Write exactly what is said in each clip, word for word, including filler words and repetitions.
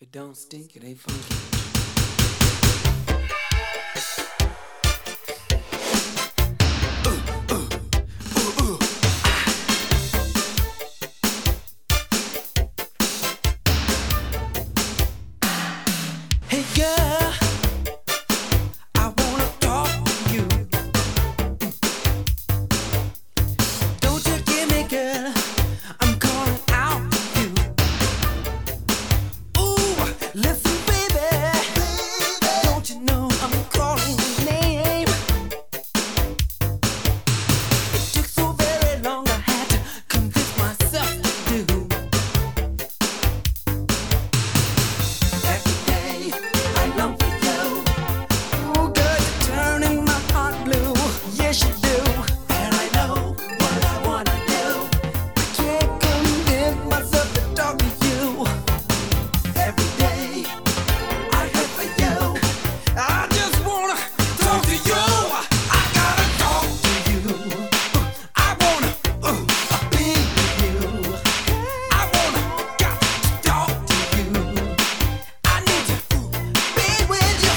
If it don't stink, it ain't funky. Hey girl, I wanna talk to you. Don't you give me, girl, I'm calling out to you. Ooh, listen, baby, don't you know I'm calling your name? It took so very long, I had to convince myself to do. Every day I long for you. Ooh, girl, you're turning my heart blue. Yes, you do. And I know what I wanna do. I can't convince myself to talk to you. Every day I live for you. I just wanna talk to you. I gotta talk to you. I wanna uh, be with you. I wanna got to talk to you. I need to be with you.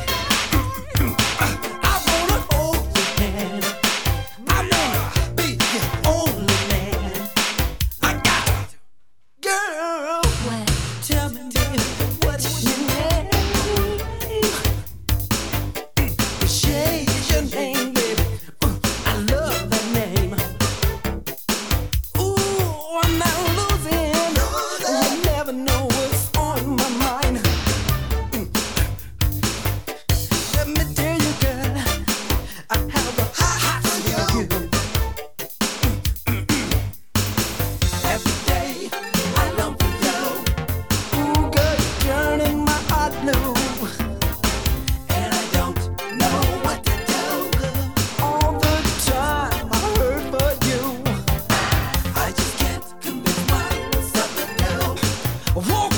I wanna hold your hand. I wanna be your only man. I got to. Girl, tell me, baby, what's your name? Shay is your name, baby. Ooh, I love that name. Ooh, I'm not losing. You never know what's on my mind. Let me tell you, girl, I have a heart for you. Every day I long for you. Ooh, girl, you're turning my heart blue. And I don't know what to do. All the time I hurt for you. I just can't convince myself to do. Walk